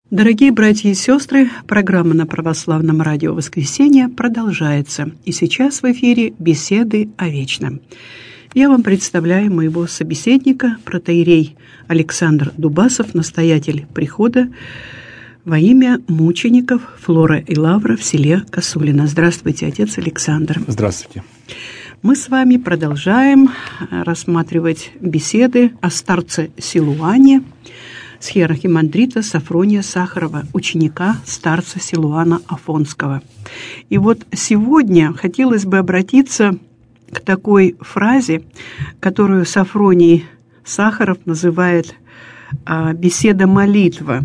Дорогие братья и сестры, программа на Православном радио «Воскресенье» продолжается. И сейчас в эфире беседы о вечном. Я вам представляю моего собеседника, протоиерей Александр Дубасов, настоятель прихода во имя мучеников Флора и Лавра в селе Косулино. Здравствуйте, отец Александр. Здравствуйте. Мы с вами продолжаем рассматривать беседы о старце Силуане, схиархимандрита Сафрония Сахарова, ученика старца Силуана Афонского. И вот сегодня хотелось бы обратиться к такой фразе, которую Сафроний Сахаров называет «беседа-молитва».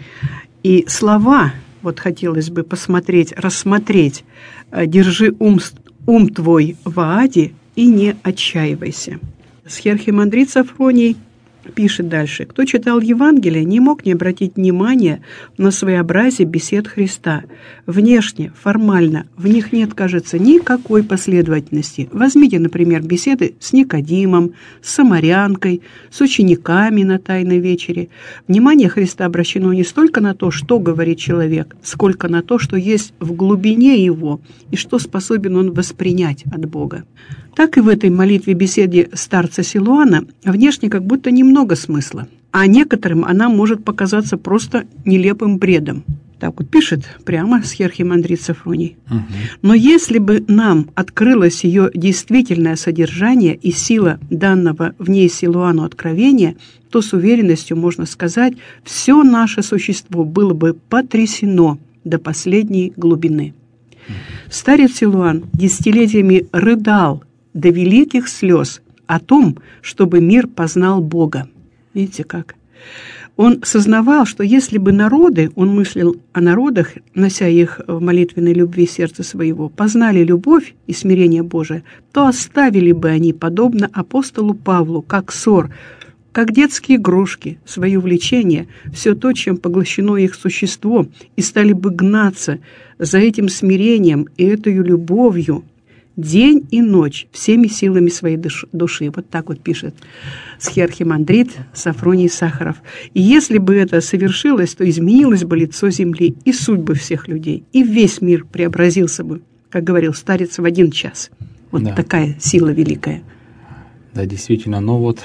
И слова, вот хотелось бы посмотреть, рассмотреть: «Держи ум твой в Ааде и не отчаивайся». Схиархимандрит Сафроний пишет дальше: кто читал Евангелие, не мог не обратить внимания на своеобразие бесед Христа. Внешне, формально, в них нет, кажется, никакой последовательности. Возьмите, например, беседы с Никодимом, с самарянкой, с учениками на Тайной вечере. Внимание Христа обращено не столько на то, что говорит человек, сколько на то, что есть в глубине его и что способен он воспринять от Бога. Так и в этой молитве-беседе старца Силуана внешне как будто немного смысла, а некоторым она может показаться просто нелепым бредом. Так вот пишет прямо схиархимандрит Сафроний. Но если бы нам открылось ее действительное содержание и сила данного в ней Силуану откровения, то с уверенностью можно сказать, все наше существо было бы потрясено до последней глубины. Старец Силуан десятилетиями рыдал до великих слез о том, чтобы мир познал Бога. Видите как? Он сознавал, что если бы народы, он мыслил о народах, нося их в молитвенной любви сердца своего, познали любовь и смирение Божие, то оставили бы они, подобно апостолу Павлу, как ссор, как детские игрушки, свои увлечения, все то, чем поглощено их существо, и стали бы гнаться за этим смирением и этой любовью день и ночь всеми силами своей души. Вот так вот пишет схиархимандрит Сафроний Сахаров. И если бы это совершилось, то изменилось бы лицо земли и судьбы всех людей, и весь мир преобразился бы, как говорил старец, в один час. Вот да. Такая сила великая. Да, действительно, но вот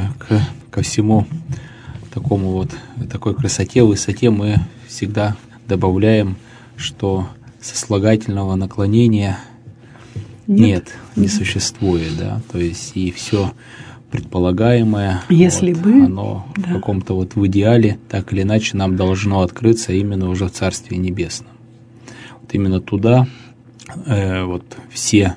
ко всему такому вот, такой красоте, высоте мы всегда добавляем, что сослагательного наклонения нет, не существует, да, то есть и все предполагаемое, если вот, бы, оно в каком-то вот в идеале так или иначе нам должно открыться именно уже в Царстве Небесном. Вот именно туда вот все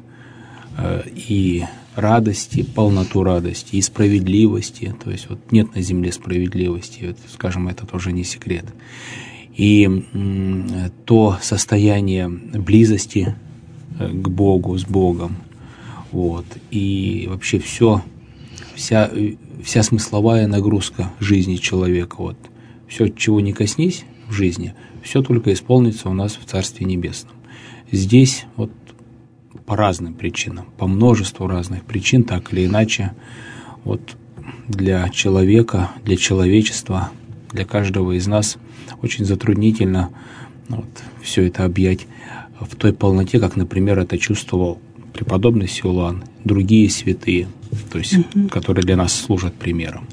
и радости, полноту радости, и справедливости, то есть вот нет на земле справедливости, вот, скажем, это тоже не секрет. И то состояние близости к Богу, с Богом, вот, и вообще вся смысловая нагрузка жизни человека, вот, все, чего не коснись в жизни, все только исполнится у нас в Царстве Небесном. Здесь вот по разным причинам, по множеству разных причин, так или иначе, вот для человека, для человечества, для каждого из нас очень затруднительно вот, все это объять в той полноте, как, например, это чувствовал преподобный Силуан, другие святые, то есть, которые для нас служат примером.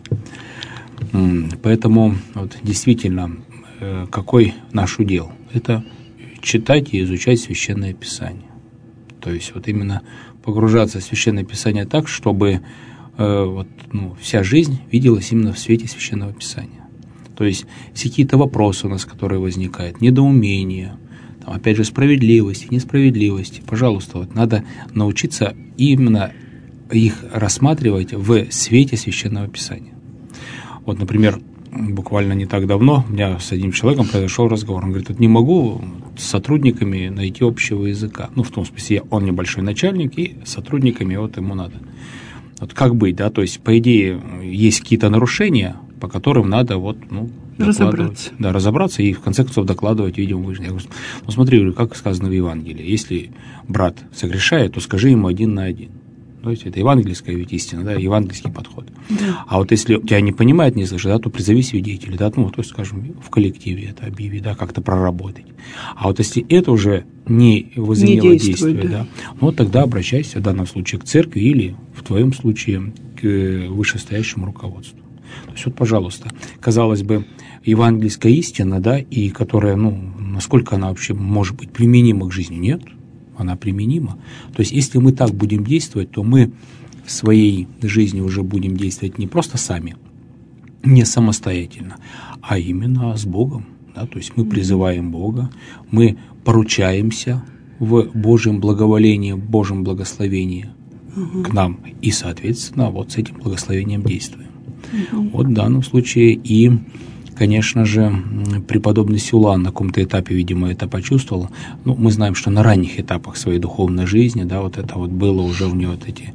Поэтому вот, действительно, какой наш удел? Это читать и изучать Священное Писание. То есть вот именно погружаться в Священное Писание так, чтобы вот, вся жизнь виделась именно в свете Священного Писания. То есть все какие-то вопросы у нас, которые возникают, недоумения, там, опять же, справедливости, несправедливости. Пожалуйста, вот надо научиться именно их рассматривать в свете Священного Писания. Вот, например, буквально не так давно у меня с одним человеком произошел разговор. Он говорит, вот не могу с сотрудниками найти общего языка. Ну, в том смысле, он небольшой начальник, и с сотрудниками вот ему надо. Вот как быть, да? То есть, по идее, есть какие-то нарушения, по которым надо вот, разобраться. Да, разобраться и в конце концов докладывать, видимо, выше. Я говорю, смотри, как сказано в Евангелии, если брат согрешает, то скажи ему 1 на 1. То есть это евангельская ведь истина, да, евангельский подход. Да. А вот если тебя не понимает, не слышит, да, то призови свидетелей, да, ну, то есть, скажем, в коллективе это объяви, да, как-то проработать. А вот если это уже не возымело действия, да, ну, вот тогда обращайся в данном случае к церкви или, в твоем случае, к вышестоящему руководству. То есть, вот, пожалуйста, казалось бы, евангельская истина, да, и которая, ну, насколько она вообще может быть применима к жизни? Нет. Она применима. То есть, если мы так будем действовать, то мы в своей жизни уже будем действовать не просто сами, не самостоятельно, а именно с Богом. Да? То есть, мы призываем Бога, мы поручаемся в Божьем благоволении, в Божьем благословении к нам и, соответственно, вот с этим благословением действуем. Вот в данном случае и, конечно же, преподобный Силуан на каком-то этапе, видимо, это почувствовал. Ну, мы знаем, что на ранних этапах своей духовной жизни, да, вот это вот было уже у него вот эти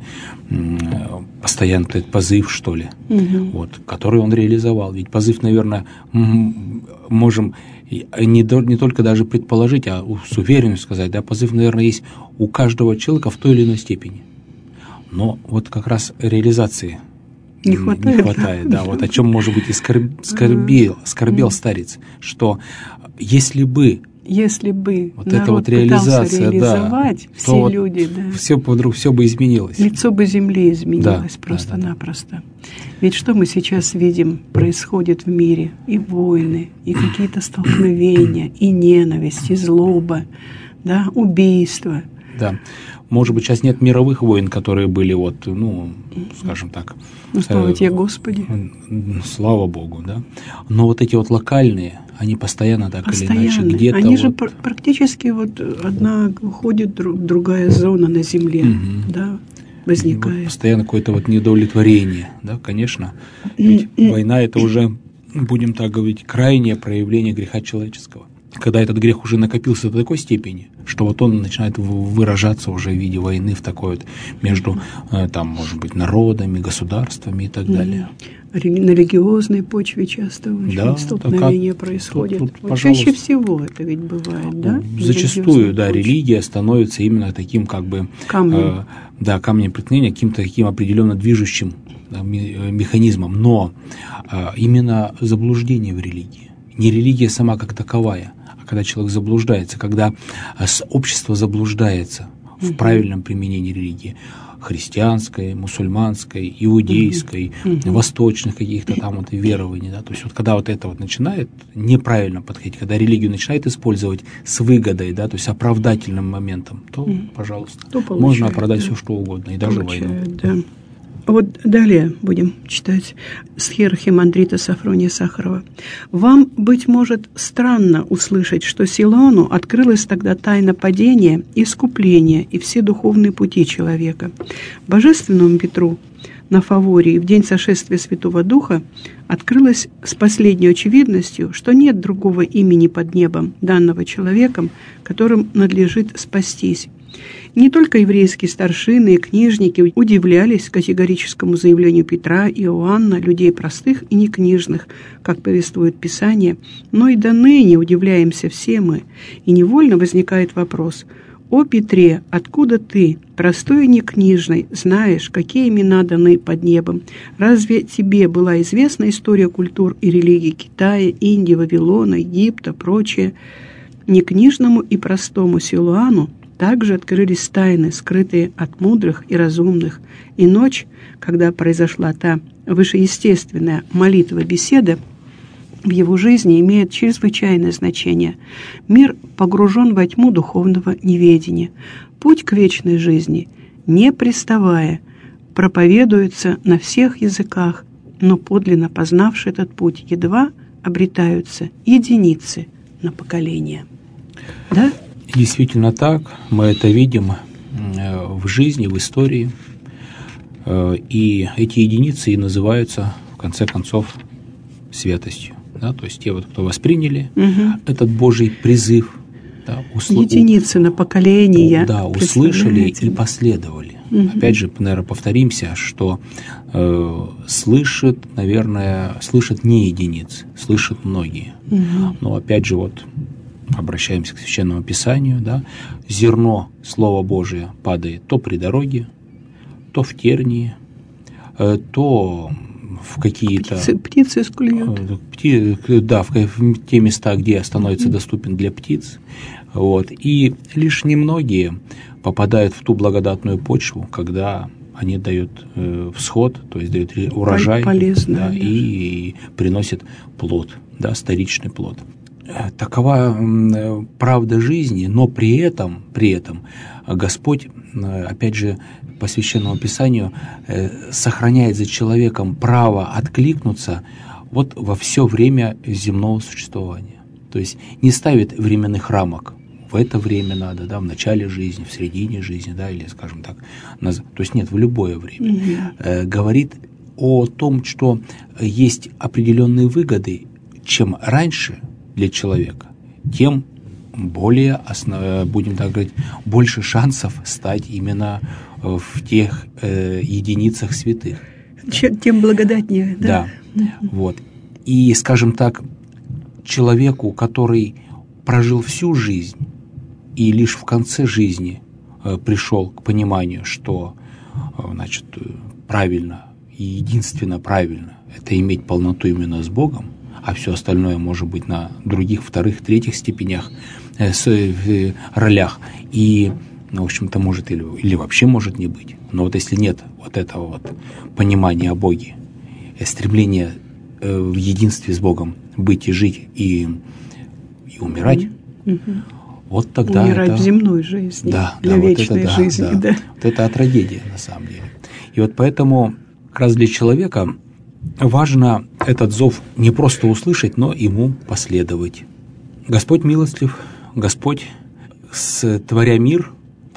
постоянный этот позыв, что ли, вот, который он реализовал. Ведь позыв, наверное, можем не только даже предположить, а с уверенностью сказать, да, позыв, наверное, есть у каждого человека в той или иной степени. Но вот как раз реализации не хватает, да, вот о чем, может быть, и скорбел старец, что если бы вот эта вот реализация, да, все то люди, да, все бы изменилось. Лицо бы земли изменилось просто-напросто. Ведь что мы сейчас видим происходит в мире? И войны, и какие-то столкновения, и ненависть, и злоба, да, убийства. Да. Может быть, сейчас нет мировых войн, которые были вот, ну, скажем так. Ну, слава тебе, Господи. Слава Богу, да. Но вот эти вот локальные, они постоянно так или иначе где-то. Они же практически вот одна уходит, другая зона на земле, да, возникает. Вот постоянно какое-то вот неудовлетворение, да, конечно. Ведь война – это уже, будем так говорить, крайнее проявление греха человеческого. Когда этот грех уже накопился до такой степени, что вот он начинает выражаться уже в виде войны в такой вот между, там, может быть, народами, государствами и так далее. На религиозной почве часто очень столкновения происходят. Тут, чаще всего это ведь бывает, да? Зачастую, да, религия становится именно таким как бы камнем преткновения, каким-то таким определенно движущим механизмом. Но именно заблуждение в религии, не религия сама как таковая, когда человек заблуждается, когда общество заблуждается в правильном применении религии, христианской, мусульманской, иудейской, восточных каких-то там вот верований, да, то есть вот когда вот это вот начинает неправильно подходить, когда религию начинает использовать с выгодой, да, то есть оправдательным моментом, то, пожалуйста, можно оправдать все что угодно, и даже войну. Да. Вот далее будем читать схерохимандрита Сафрония Сахарова. «Вам, быть может, странно услышать, что Силуану открылась тогда тайна падения, искупления и все духовные пути человека. Божественному Петру на Фавории в день сошествия Святого Духа открылось с последней очевидностью, что нет другого имени под небом, данного человеком, которым надлежит спастись. Не только еврейские старшины и книжники удивлялись категорическому заявлению Петра и Иоанна, людей простых и некнижных, как повествует Писание, но и до ныне удивляемся все мы, и невольно возникает вопрос: «О Петре, откуда ты, простой и некнижный, знаешь, какие имена даны под небом? Разве тебе была известна история культур и религий Китая, Индии, Вавилона, Египта, прочее?» Некнижному и простому Силуану также открылись тайны, скрытые от мудрых и разумных, и ночь, когда произошла та вышеестественная молитва-беседа, в его жизни имеет чрезвычайное значение. Мир погружен во тьму духовного неведения. Путь к вечной жизни, не приставая, проповедуется на всех языках, но подлинно познавший этот путь едва обретаются единицы на поколение. Да? Действительно так, мы это видим в жизни, в истории, и эти единицы и называются, в конце концов, святостью. Да? То есть те, вот, кто восприняли этот Божий призыв, да, единицы на поколение, услышали и последовали. Опять же, наверное, повторимся, что слышат не единицы, слышат многие. Но опять же, вот обращаемся к Священному Писанию, да, зерно Слова Божия падает то при дороге, то в тернии, то в какие-то... Птицы клюют. Да, в те места, где становится доступен для птиц. Вот. И лишь немногие попадают в ту благодатную почву, когда они дают всход, то есть дают урожай, полезно, да, и приносят плод, да, вторичный плод. Такова правда жизни, но при этом Господь, опять же, по Священному Писанию, сохраняет за человеком право откликнуться вот во все время земного существования. То есть не ставит временных рамок. В это время надо, да, в начале жизни, в середине жизни, да, или, скажем так, то есть нет, в любое время. Говорит о том, что есть определенные выгоды, чем раньше для человека, тем более, будем так говорить, больше шансов стать именно в тех единицах святых. Тем благодатнее. Да. Вот. И, скажем так, человеку, который прожил всю жизнь и лишь в конце жизни пришел к пониманию, что, значит, правильно и единственно правильно – это иметь полноту именно с Богом, а все остальное может быть на других, вторых, третьих степенях, ролях. И, в общем-то, может или вообще может не быть. Но вот если нет вот этого вот понимания о Боге, стремления в единстве с Богом быть и жить и умирать, вот тогда умирать это... в земной жизни, для вечной вот это, жизни. Да. Вот это трагедия, на самом деле. И вот поэтому как раз для человека важно этот зов не просто услышать, но ему последовать. Господь милостлив, Господь, творя мир,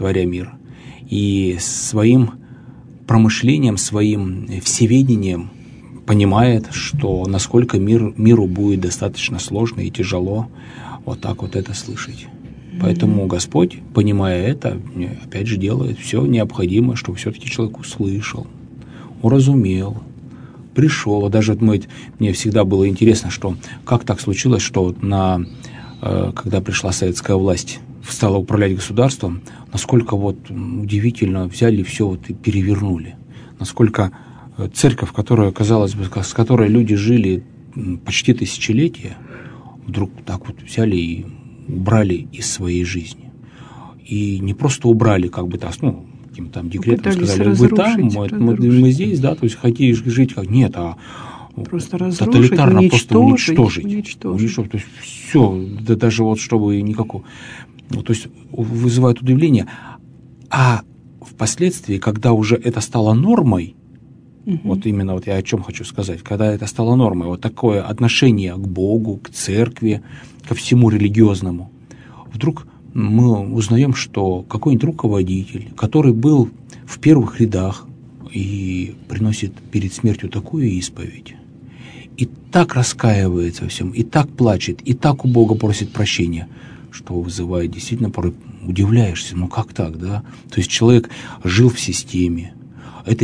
и своим промышлением, своим всеведением понимает, что насколько миру будет достаточно сложно и тяжело вот так вот это слышать. Поэтому Господь, понимая это, опять же, делает все необходимое, чтобы все-таки человек услышал, уразумел, пришел. Даже мне всегда было интересно, что как так случилось, что когда пришла советская власть, стала управлять государством, насколько удивительно взяли все и перевернули. Насколько церковь, которая, казалось бы, с которой люди жили почти тысячелетия, вдруг так вот взяли и убрали из своей жизни. И не просто убрали, каким-то там декретом сказали, вы там, мы здесь, да, то есть хотите жить как... Нет, просто разрушить, тоталитарно просто уничтожить. То есть все, да, даже чтобы никакого... то есть вызывает удивление. А впоследствии, когда уже это стало нормой, вот именно я о чем хочу сказать, когда это стало нормой, вот такое отношение к Богу, к церкви, ко всему религиозному, вдруг мы узнаем, что какой-нибудь руководитель, который был в первых рядах и приносит перед смертью такую исповедь, и так раскаивается во всем, и так плачет, и так у Бога просит прощения, что вызывает действительно, порой удивляешься, как так, да? То есть человек жил в системе, этой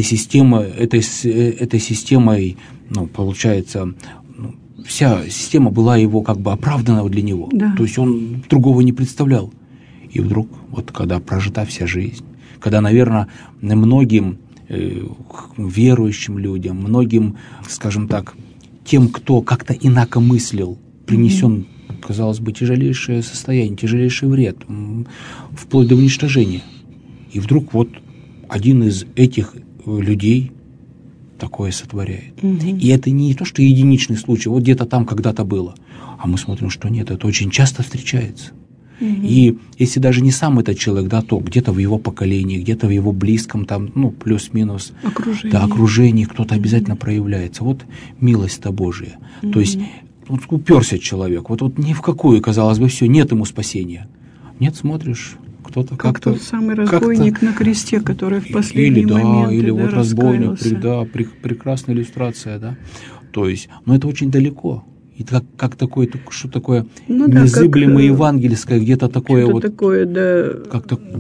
системой, получается, вся система была его оправдана для него. Да. То есть он другого не представлял. И вдруг, когда прожита вся жизнь, когда, наверное, многим верующим людям, многим, скажем так, тем, кто как-то инако мыслил, принесен, казалось бы, тяжелейшее состояние, тяжелейший вред, вплоть до уничтожения. И вдруг один из этих людей такое сотворяет. И это не то, что единичный случай, где-то там когда-то было. А мы смотрим, что нет, это очень часто встречается. И если даже не сам этот человек, да, то где-то в его поколении, где-то в его близком, там, плюс-минус окружении кто-то обязательно проявляется. Вот милость-то Божия. То есть уперся человек, ни в какую, казалось бы, все, нет ему спасения. Нет, смотришь, кто-то как тот самый разбойник на кресте, который в последний момент разбойник, прекрасная иллюстрация, да. То есть, это очень далеко. И как такое, что такое незыблемое евангельское, где-то такое такое, да. Как-то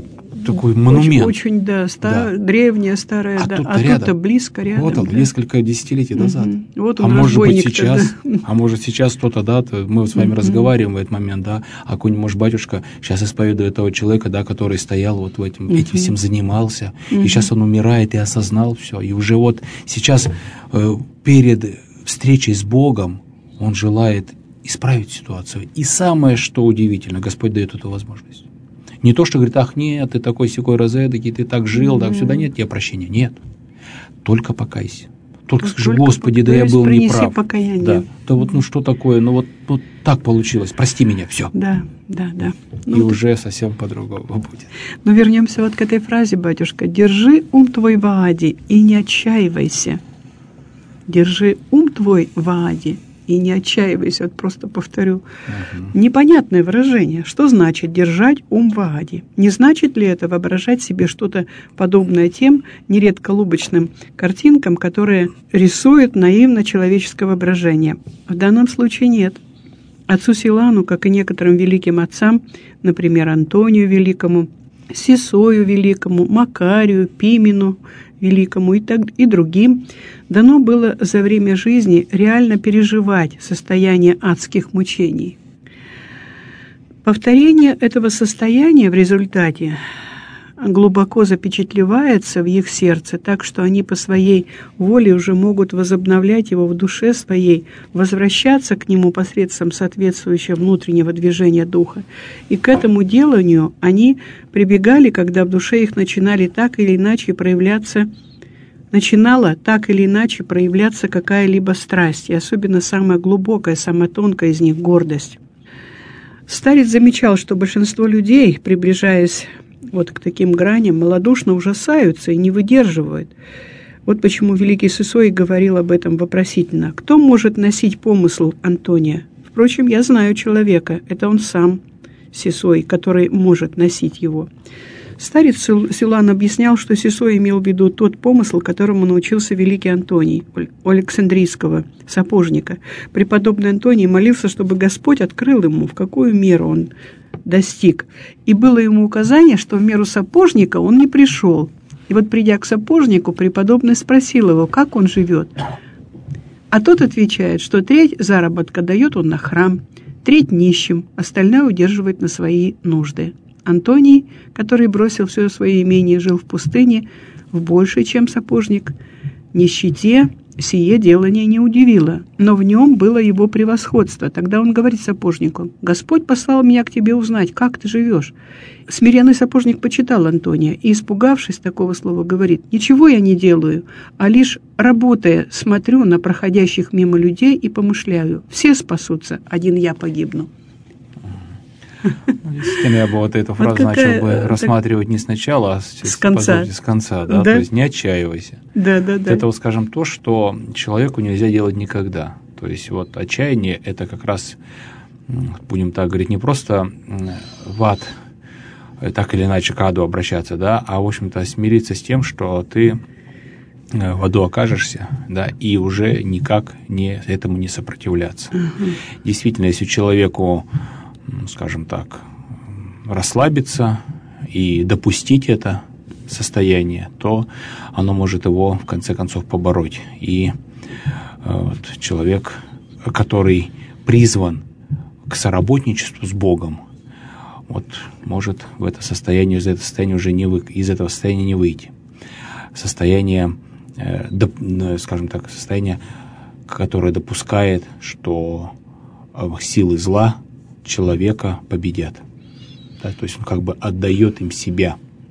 такой монумент. Очень да, древняя, старая, а да. тут-то близко рядом. Вот он, да. Несколько десятилетий назад. Вот он, может сейчас кто-то, да, мы с вами разговариваем в этот момент, да, а какой-нибудь, может, батюшка сейчас исповедует этого человека, да, который стоял вот в этим всем занимался, и сейчас он умирает и осознал все, и уже вот сейчас перед встречей с Богом он желает исправить ситуацию. И самое, что удивительно, Господь дает эту возможность. Не то, что говорит, ах, нет, ты такой сякой розэдакий, ты так жил, так сюда нет тебе прощения. Нет. Только покайся. Только скажи, Господи, да я был неправ. Покаяние. Да. Да вот, что такое, вот так получилось, прости меня, все. Да. И уже совсем по-другому будет. Но вернемся вот к этой фразе, батюшка. Держи ум твой в Ааде и не отчаивайся. Держи ум твой в Ааде и не отчаивайся. Вот просто повторю. Непонятное выражение. Что значит держать ум в Ааде? Не значит ли это воображать себе что-то подобное тем нередко лубочным картинкам, которые рисуют наивно человеческое воображение? В данном случае нет. Отцу Силану, как и некоторым великим отцам, например, Антонию Великому, Сисою Великому, Макарию, Пимену Великому и другим, дано было за время жизни реально переживать состояние адских мучений. Повторение этого состояния в результате глубоко запечатлевается в их сердце, так что они по своей воле уже могут возобновлять его в душе своей, возвращаться к нему посредством соответствующего внутреннего движения духа. И к этому деланию они прибегали, когда в душе их начинала так или иначе проявляться какая-либо страсть, и особенно самая глубокая, самая тонкая из них — гордость. Старец замечал, что большинство людей, приближаясь вот к таким граням, малодушно ужасаются и не выдерживают. Вот почему великий Сысой говорил об этом вопросительно. Кто может носить помысл Антония? Впрочем, я знаю человека, это он сам, Сысой, который может носить его. Старец Силан объяснял, что Сысой имел в виду тот помысл, которому научился великий Антоний, у Александрийского сапожника. Преподобный Антоний молился, чтобы Господь открыл ему, в какую меру он достиг. И было ему указание, что в меру сапожника он не пришел. И вот, придя к сапожнику, преподобный спросил его, как он живет. А тот отвечает, что треть заработка дает он на храм, треть нищим, остальное удерживает на свои нужды. Антоний, который бросил все свое имение и жил в пустыне, в большей, чем сапожник, нищете сие делание не удивило, но в нем было его превосходство. Тогда он говорит сапожнику: «Господь послал меня к тебе узнать, как ты живешь». Смиренный сапожник почитал Антония и, испугавшись такого слова, говорит: «Ничего я не делаю, а лишь, работая, смотрю на проходящих мимо людей и помышляю: все спасутся, один я погибну». Действительно, я бы вот эту фразу начал бы рассматривать не сначала, а с конца, да? То есть не отчаивайся. Да. Это, вот, скажем, то, что человеку нельзя делать никогда. То есть вот отчаяние – это как раз, будем так говорить, не просто в ад, так или иначе к аду обращаться, да, а, в общем-то, смириться с тем, что ты в аду окажешься, да, и уже никак этому не сопротивляться. Действительно, если человеку, скажем так, расслабиться и допустить это состояние, то оно может его, в конце концов, побороть. И вот, человек, который призван к соработничеству с Богом, вот, может в это состояние, из этого состояния не выйти. Состояние, скажем так, состояние, которое допускает, что силы зла человека победят. Да, то есть он как бы отдает им себя.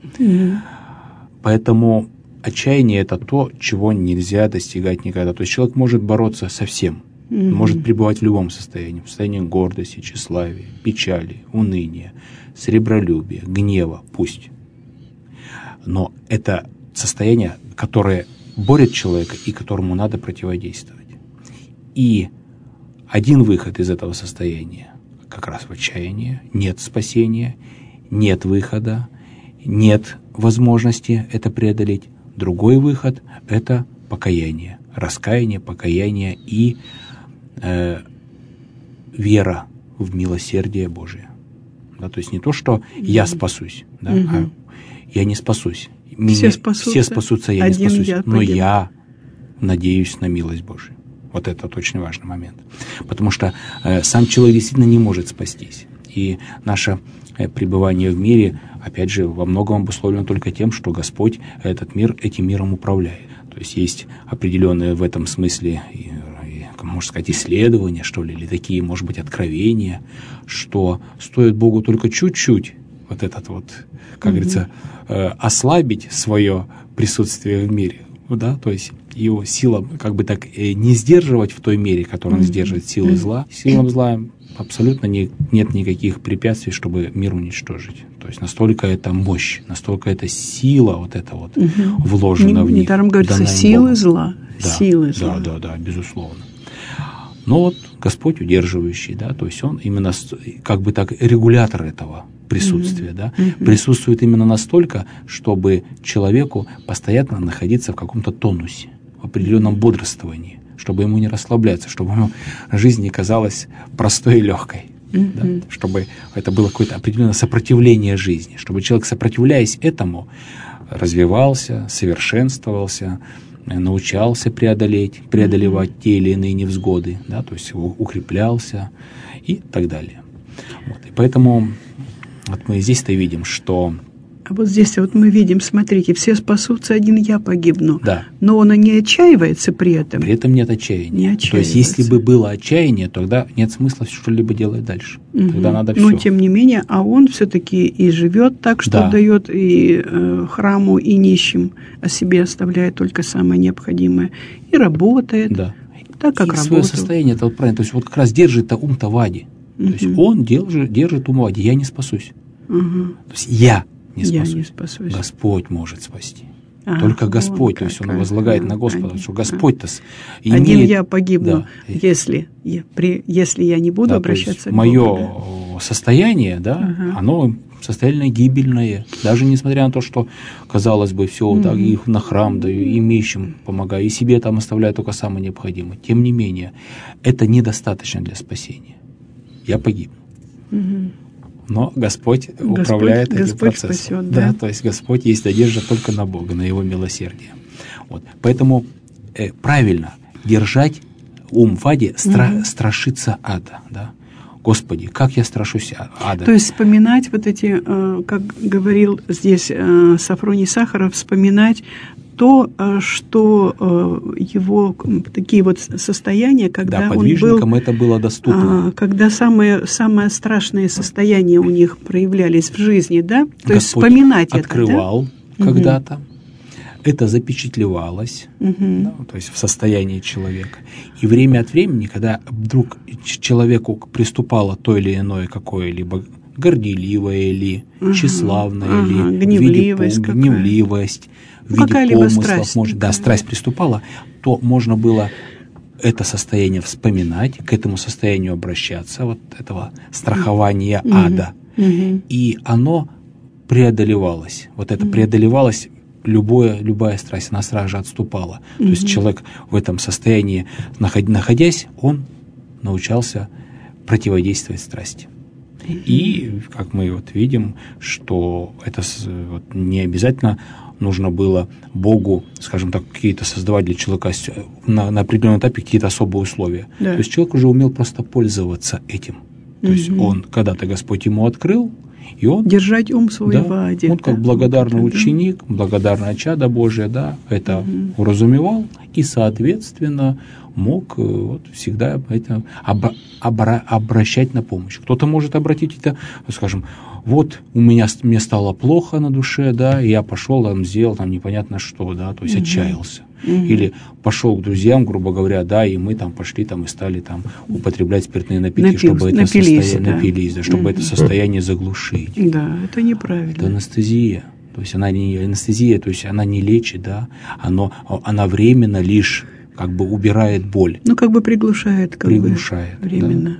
Поэтому отчаяние – это то, чего нельзя достигать никогда. То есть человек может бороться со всем, может пребывать в любом состоянии. В состоянии гордости, тщеславия, печали, уныния, сребролюбия, гнева, пусть. Но это состояние, которое борет человека и которому надо противодействовать. И один выход из этого состояния как раз в отчаянии. Нет спасения, нет выхода, нет возможности это преодолеть. Другой выход – это покаяние, раскаяние, покаяние и вера в милосердие Божие. Да, то есть не то, что я спасусь, да, а я не спасусь. Все спасутся, я не спасусь. Но я надеюсь на милость Божию. Вот это очень важный момент. Потому что сам человек действительно не может спастись. И наше пребывание в мире, опять же, во многом обусловлено только тем, что Господь этим миром управляет. То есть есть определенные в этом смысле, можно сказать, исследования, что ли, или такие, может быть, откровения, что стоит Богу только чуть-чуть вот этот вот, как говорится, ослабить свое присутствие в мире, да, то есть его сила как бы так не сдерживать в той мере, которой он сдерживает силы зла. Силам зла абсолютно нет никаких препятствий, чтобы мир уничтожить. То есть настолько это мощь, настолько это сила вот эта вот вложена в них. Недаром говорится, силы зла. Да, силы зла. Да, безусловно. Но вот Господь удерживающий, да, то есть Он именно как бы так регулятор этого присутствия, да, присутствует именно настолько, чтобы человеку постоянно находиться в каком-то тонусе, в определенном бодрствовании, чтобы ему не расслабляться, чтобы ему жизнь не казалась простой и легкой, да, чтобы это было какое-то определенное сопротивление жизни, чтобы человек, сопротивляясь этому, развивался, совершенствовался, научался преодолевать те или иные невзгоды, да, то есть укреплялся и так далее. Вот. И поэтому вот мы здесь-то видим, что... А вот здесь вот мы видим, смотрите, все спасутся, один я погибну. Да. Но он и не отчаивается при этом. При этом нет отчаяния. Не отчаивается. То есть если бы было отчаяние, тогда нет смысла что-либо делать дальше. Тогда надо все. Но тем не менее, а он все-таки и живет так, что дает и храму, и нищим, о себе оставляет только самое необходимое. И работает так, как работает. Свое состояние, это вот правильно. То есть вот как раз держит ум-то в аде. То есть он держит ум в аде. Я не спасусь. То есть я не спасусь. Господь может спасти. Только Господь, то есть Он возлагает на Господа, что Господь-то имеет... Один я погибну, если я не буду обращаться к Богу. Мое состояние, оно состояние гибельное. Даже несмотря на то, что, казалось бы, все, так, и на храм даю, и имеющим помогаю, и себе там оставляю только самое необходимое. Тем не менее, это недостаточно для спасения. Я погибну. Но Господь управляет этим процессом. Спасет, да, то есть Господь есть надежда только на Бога, на Его милосердие. Вот. Поэтому правильно держать ум в аде, страшиться ада. Да? Господи, как я страшусь ада. То есть вспоминать вот эти, как говорил здесь Сафроний Сахаров, вспоминать то, что его такие вот состояния, когда подвижникам это было доступно. Когда самые страшные состояния у них проявлялись в жизни, да? То есть вспоминать это, открывал когда-то, это запечатлевалось, то есть в состоянии человека. И время от времени, когда вдруг человеку приступало то или иное какое-либо горделивое ли, тщеславное ли, гневливость, в виде помыслов, страсть приступала, то можно было это состояние вспоминать, к этому состоянию обращаться, вот этого страхования ада, и оно преодолевалось. Вот это преодолевалось, любая страсть, она сразу же отступала. То есть человек в этом состоянии, находясь, он научался противодействовать страсти. И, как мы вот видим, что это не обязательно нужно было Богу, скажем так, какие-то создавать для человека на определенном этапе какие-то особые условия. То есть человек уже умел просто пользоваться этим. То есть он, когда-то Господь ему открыл, и он... Держать ум свой в аде. Он как благодарный ученик, благодарное чадо Божие, это уразумевал и, соответственно, мог всегда это обращать на помощь. Кто-то может обратить это, скажем, вот мне стало плохо на душе, и я пошел, сделал непонятно что, то есть отчаялся. Или пошел к друзьям, грубо говоря, и мы пошли и стали употреблять спиртные напитки, чтобы это состояние, чтобы это состояние заглушить. Да, это неправильно. Это анестезия. То есть она не анестезия, то есть она не лечит, она временно лишь убирает боль. Приглушает. Временно.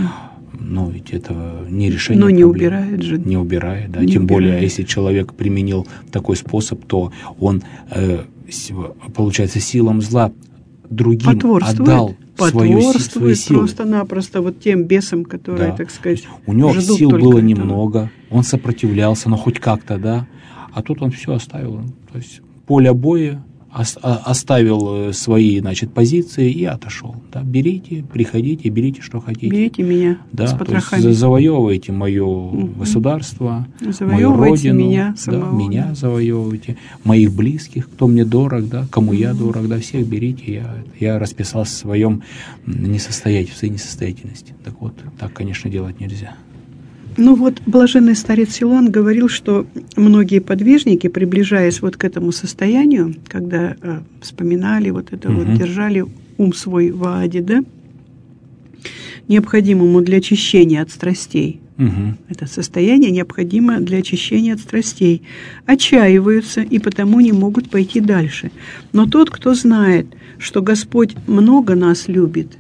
Но ведь это не решение проблемы. Но не убирает же. Не убирает, Тем более, если человек применил такой способ, то он, получается, силам зла другим отдал потворствует просто-напросто вот тем бесам, которые, так сказать, у него ждут сил было этого. немного, он сопротивлялся, но хоть как-то, да, а тут он все оставил, то есть поле боя, оставил свои, значит, позиции и отошел. Да, берите, приходите, берите, что хотите. Берите меня с потрохами. То есть завоевывайте мое государство, мою родину, меня самого. Меня завоевывайте, моих близких, кто мне дорог, да, кому я дорог, да, всех берите. Я расписался в своей несостоятельности. Так вот, так, конечно, делать нельзя. Ну вот блаженный старец Силуан говорил, что многие подвижники, приближаясь вот к этому состоянию, когда вспоминали вот это вот, держали ум свой в ааде, да, необходимому для очищения от страстей. Это состояние необходимо для очищения от страстей. Отчаиваются и потому не могут пойти дальше. Но тот, кто знает, что Господь много нас любит,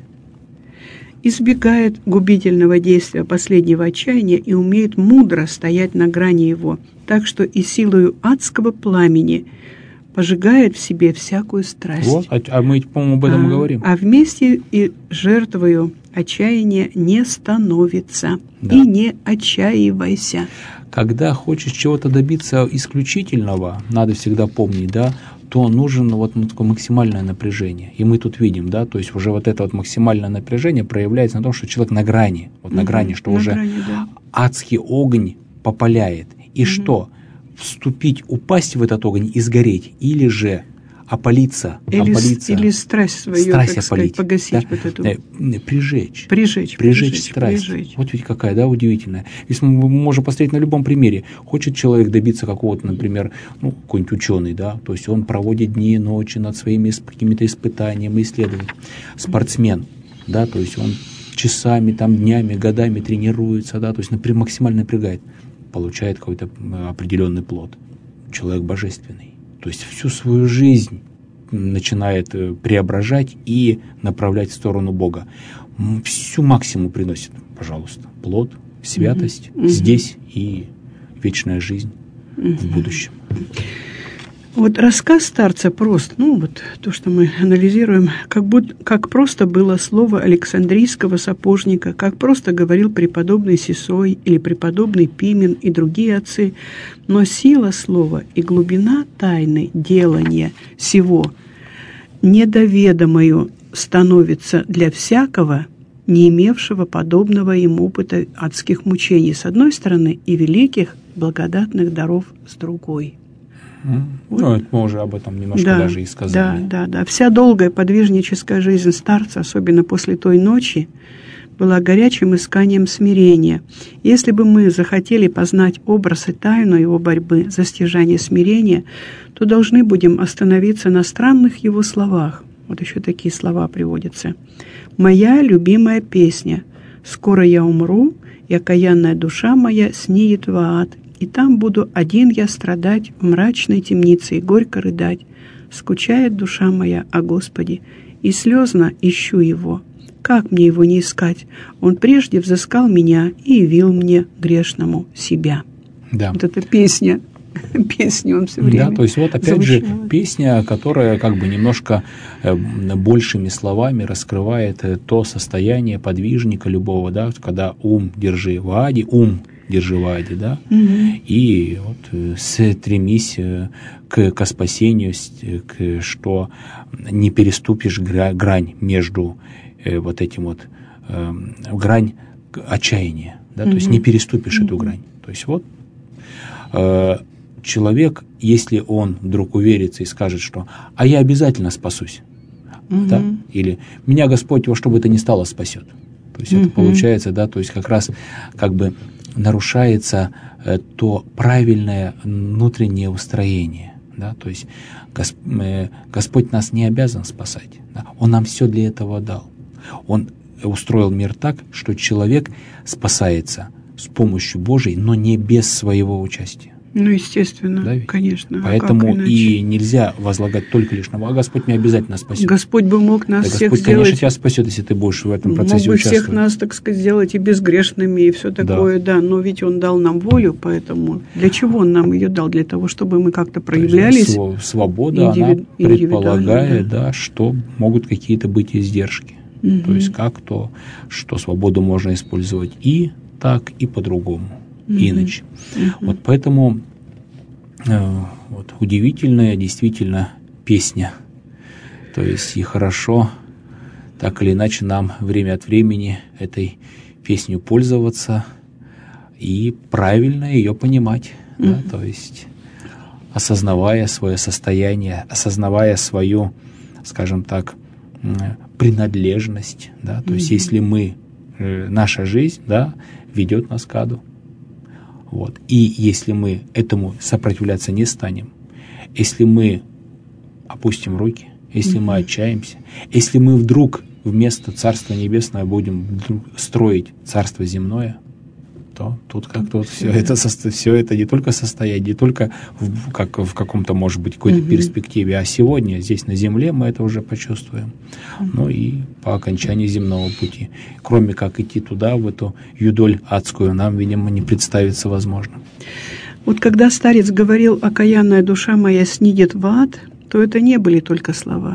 избегает губительного действия последнего отчаяния и умеет мудро стоять на грани его, так что и силою адского пламени пожигает в себе всякую страсть. Вот, а мы, по-моему, об этом и говорим. А вместе и жертвою отчаяние не становится. Да. И не отчаивайся. Когда хочешь чего-то добиться исключительного, надо всегда помнить, да, то нужно вот такое максимальное напряжение. И мы тут видим, да, то есть уже вот это вот максимальное напряжение проявляется на том, что человек на грани, вот на грани, что уже адский огонь попаляет. И что? Вступить, упасть в этот огонь и сгореть, или же опалиться. Или страсть свою, страсть так опалить, сказать, погасить, да? Вот эту. Прижечь страсть. Вот ведь какая, да, удивительная. Если мы можем посмотреть на любом примере. Хочет человек добиться какого-то, например, какой-нибудь ученый, да, то есть он проводит дни и ночи над своими какими-то испытаниями, исследованиями. Спортсмен, да, то есть он часами, там, днями, годами тренируется, да, то есть максимально напрягает, получает какой-то определенный плод. Человек божественный. То есть всю свою жизнь начинает преображать и направлять в сторону Бога. Всю максимум приносит, пожалуйста, плод, святость здесь и вечная жизнь в будущем. Вот рассказ старца прост, вот то, что мы анализируем, как просто было слово Александрийского сапожника, как просто говорил преподобный Сисой или преподобный Пимен и другие отцы, но сила слова и глубина тайны делания сего недоведомою становится для всякого, не имевшего подобного им опыта адских мучений с одной стороны и великих благодатных даров с другой. Это мы уже об этом немножко даже и сказали. Да. Вся долгая подвижническая жизнь старца, особенно после той ночи, была горячим исканием смирения. Если бы мы захотели познать образ и тайну его борьбы за стяжание смирения, то должны будем остановиться на странных его словах. Вот еще такие слова приводятся. «Моя любимая песня. Скоро я умру, и окаянная душа моя сниет в ад. И там буду один я страдать в мрачной темнице и горько рыдать. Скучает душа моя о Господе, и слезно ищу Его. Как мне Его не искать? Он прежде взыскал меня и явил мне грешному себя». Да. Вот эта песня. Песню он все время. Да, то есть вот опять же песня, которая как бы немножко большими словами раскрывает то состояние подвижника любого, да, когда держи в ааде, да, и вот стремись к спасению, что не переступишь грань между вот этим вот, грань отчаяния, да, то есть не переступишь эту грань. То есть вот человек, если он вдруг уверится и скажет, что «а я обязательно спасусь», да, или «меня Господь во что бы то ни стало спасет», то есть это получается, да, то есть как раз как бы нарушается то правильное внутреннее устроение, да, то есть Господь нас не обязан спасать, да, Он нам все для этого дал. Он устроил мир так, что человек спасается с помощью Божией, но не без своего участия. Естественно, да, конечно. Поэтому и нельзя возлагать только лишь на «а Господь меня обязательно спасет». Господь бы мог нас всех Господь, сделать... конечно, тебя спасет, если ты будешь в этом процессе участвовать. Мог бы всех нас, так сказать, сделать и безгрешными, и все такое, да. Но ведь Он дал нам волю, поэтому для чего Он нам ее дал? Для того, чтобы мы как-то проявлялись. Свобода, она предполагает, да, что могут какие-то быть издержки. То есть как то, что свободу можно использовать и так, и по-другому, иначе. Вот поэтому вот удивительная действительно песня. То есть и хорошо так или иначе нам время от времени этой песней пользоваться и правильно ее понимать. Да? То есть осознавая свое состояние, осознавая свою, скажем так, принадлежность. Да? То есть если наша жизнь, да, ведет нас к аду. Вот. И если мы этому сопротивляться не станем, если мы опустим руки, если мы отчаемся, если мы вдруг вместо Царства Небесного будем строить Царство Земное, то тут как-то все это не только состояние, не только как в каком-то, может быть, какой-то перспективе, а сегодня здесь на земле мы это уже почувствуем. Ну и по окончании земного пути. Кроме как идти туда, в эту юдоль адскую, нам, видимо, не представится возможным. Вот когда старец говорил «окаянная душа моя снидет в ад», то это не были только слова,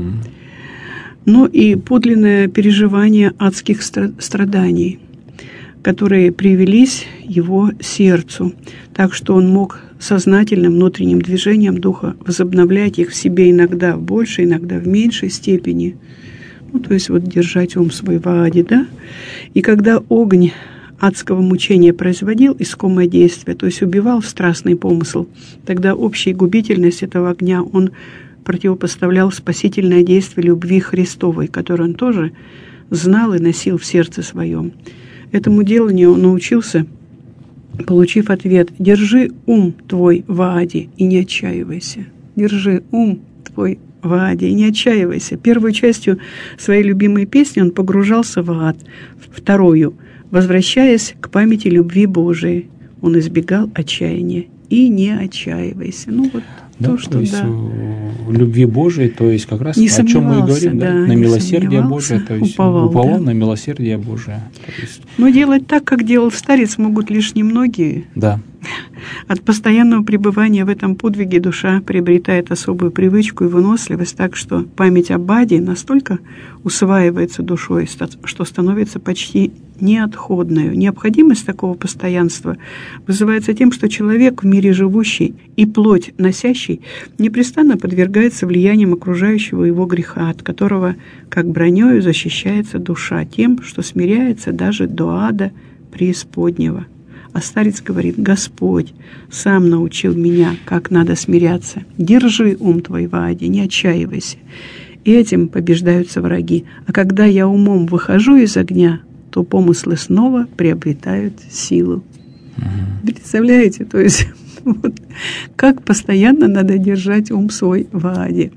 но и подлинное переживание адских страданий, которые привелись его сердцу, так что он мог сознательным внутренним движением духа возобновлять их в себе иногда в большей, иногда в меньшей степени. Ну, то есть вот держать ум свой в аде, да? И когда огонь адского мучения производил искомое действие, то есть убивал страстный помысл, тогда общей губительность этого огня он противопоставлял спасительное действие любви Христовой, которую он тоже знал и носил в сердце своем. Этому деланию он научился, получив ответ: «Держи ум твой в аде и не отчаивайся». Держи ум твой в аде и не отчаивайся. Первой частью своей любимой песни он погружался в ад. Вторую, возвращаясь к памяти любви Божией, он избегал отчаяния. И не отчаивайся. Ну вот да, то, что то есть да. любви Божией, то есть как раз не о чем мы и говорим, да, на милосердие Божие, то есть уповал да. на милосердие Божие. Но делать так, как делал старец, могут лишь немногие. Да. От постоянного пребывания в этом подвиге душа приобретает особую привычку и выносливость, так что память об аде настолько усваивается душой, что становится почти неотходной. Необходимость такого постоянства вызывается тем, что человек в мире живущий и плоть носящий непрестанно подвергается влияниям окружающего его греха, от которого, как бронёю, защищается душа тем, что смиряется даже до ада преисподнего. А старец говорит: «Господь сам научил меня, как надо смиряться. Держи ум твой в аде, не отчаивайся». И этим побеждаются враги. А когда я умом выхожу из огня, то помыслы снова приобретают силу. Представляете? То есть вот, как постоянно надо держать ум свой в аде.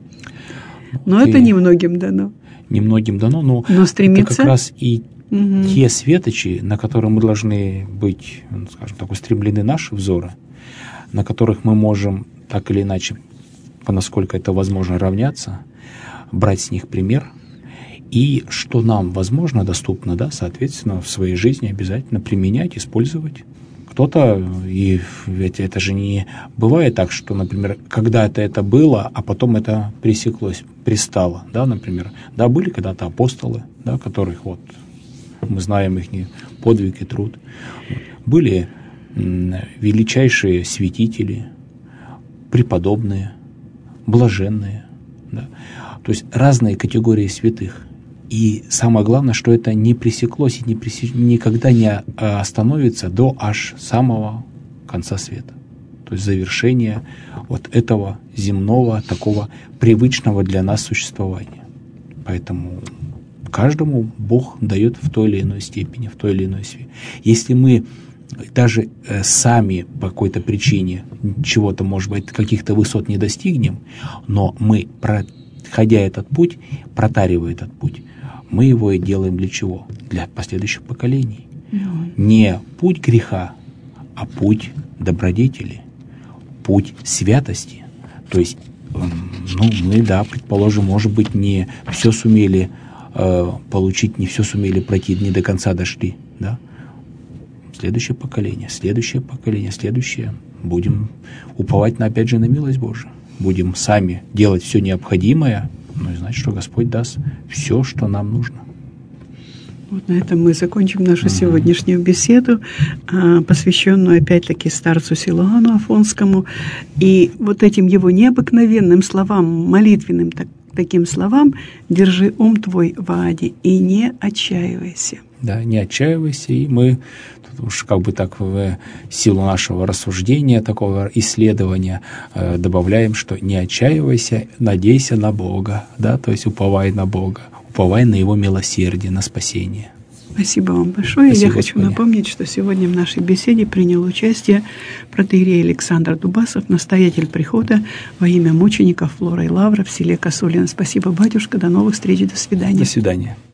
Но это немногим дано. Немногим дано, но стремиться... это как раз и те светочи, на которые мы должны быть, скажем так, устремлены наши взоры, на которых мы можем так или иначе, насколько это возможно, равняться, брать с них пример, и что нам, возможно, доступно, да, соответственно, в своей жизни обязательно применять, использовать. Кто-то, и ведь это же не бывает так, что, например, когда-то это было, а потом это пресеклось, пристало, да, например. Да, были когда-то апостолы, да, которых вот мы знаем их подвиг и труд. Были величайшие святители, преподобные, блаженные, да. То есть разные категории святых. И самое главное, что это не пресеклось и никогда не остановится до аж самого конца света. То есть завершения вот этого земного, такого привычного для нас существования. Поэтому каждому Бог дает в той или иной степени, в той или иной сфере. Если мы даже сами по какой-то причине чего-то, может быть, каких-то высот не достигнем, но мы, проходя этот путь, протаривая этот путь, мы его и делаем для чего? Для последующих поколений. Не путь греха, а путь добродетели, путь святости. То есть, мы, да, предположим, может быть, не все сумели получить, не все сумели пройти, не до конца дошли, да? Следующее поколение. Будем уповать, опять же, на милость Божию. Будем сами делать все необходимое, ну и значит, что Господь даст все, что нам нужно. Вот на этом мы закончим нашу сегодняшнюю беседу, посвященную опять-таки старцу Силуану Афонскому. И вот этим его необыкновенным словам, молитвенным таким словам: «Держи ум твой в Ааде и не отчаивайся». Да, не отчаивайся, и мы тут уж как бы так в силу нашего рассуждения, такого исследования добавляем, что не отчаивайся, надейся на Бога, да, то есть уповай на Бога, уповай на Его милосердие, на спасение. Спасибо вам большое. Спасибо, Я хочу Господи. напомнить, что сегодня в нашей беседе принял участие протоиерей Александр Дубасов, настоятель прихода во имя мучеников Флора и Лавра в селе Косулино. Спасибо, батюшка. До новых встреч. До свидания. До свидания.